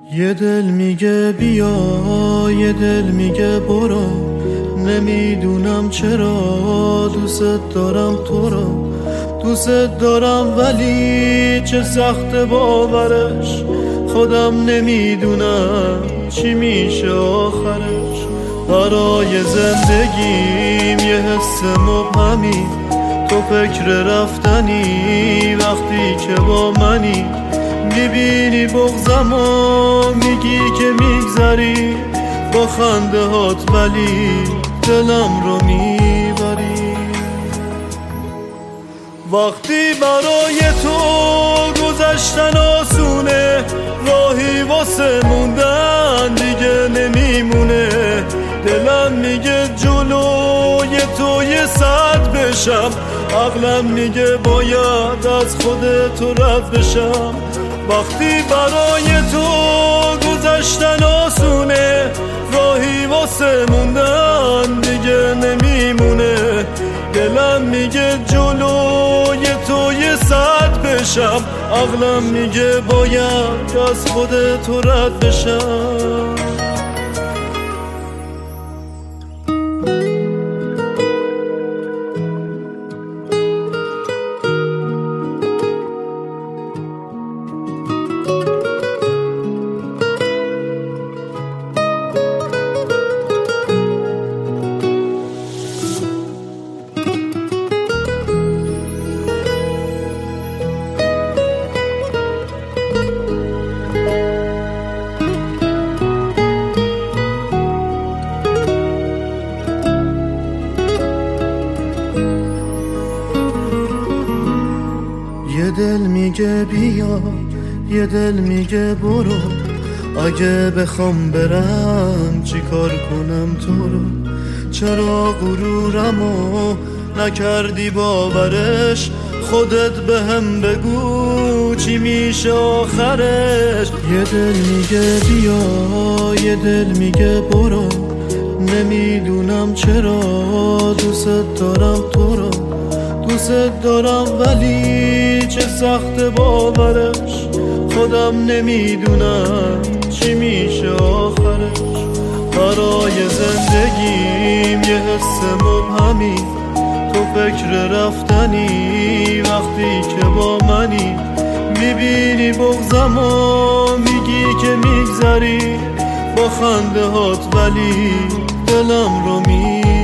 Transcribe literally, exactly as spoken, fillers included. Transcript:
یه دل میگه بیا، یه دل میگه برو، نمیدونم چرا دوست دارم تو رو. دوست دارم ولی چه سخت باورش، خودم نمیدونم چی میشه آخرش. برای زندگیم یه حس مبهمی، تو فکر رفتنی وقتی که با منی. میبینی بغضم و میگی که میگذری با خنده هات، ولی دلم رو میبری. وقتی برای تو گذشتن آسونه، راهی واسه موندن دیگه نمیمونه. دلم میگه جلوی تو یه صد بشم، عقلم میگه باید از خودت رد بشم. وقتی برای تو گذشتن آسونه، راهی واسه موندن دیگه نمیمونه. دلم میگه جلوی تو یه صد بشم، عقلم میگه باید از خودت رد بشم. یه دل میگه بیا، یه دل میگه برو، اگه بخوام برم چی کار کنم تو رو. چرا غرورمو نکردی باورش، خودت بهم بگو چی میشه آخرش. یه دل میگه بیا، یه دل میگه برو، نمیدونم چرا دوست دارم تو رو. دوست دارم ولی چه سخت باورش، خودم نمیدونم چی میشه آخرش. برای زندگیم یه حس مبهمی، تو فکر رفتنی وقتی که با منی. میبینی بغضم و میگی که میگذری با خنده هات، ولی دلم رو می